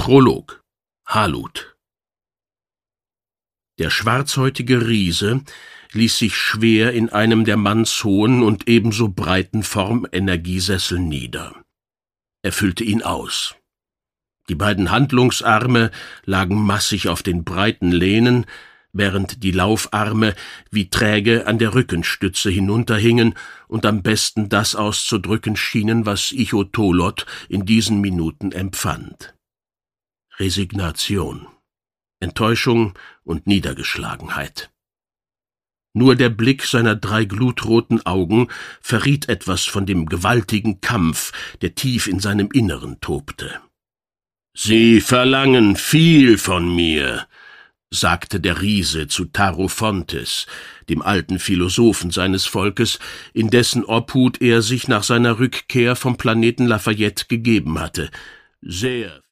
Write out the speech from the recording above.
Prolog. Halud. Der schwarzhäutige Riese ließ sich schwer in einem der mannshohen und ebenso breiten Formenergiesessel nieder. Er füllte ihn aus. Die beiden Handlungsarme lagen massig auf den breiten Lehnen, während die Laufarme wie träge an der Rückenstütze hinunterhingen und am besten das auszudrücken schienen, was Ichotolot in diesen Minuten empfand. Resignation, Enttäuschung und Niedergeschlagenheit. Nur der Blick seiner 3 glutroten Augen verriet etwas von dem gewaltigen Kampf, der tief in seinem Inneren tobte. »Sie verlangen viel von mir«, sagte der Riese zu Tarofontes, dem alten Philosophen seines Volkes, in dessen Obhut er sich nach seiner Rückkehr vom Planeten Lafayette gegeben hatte. »Sehr.«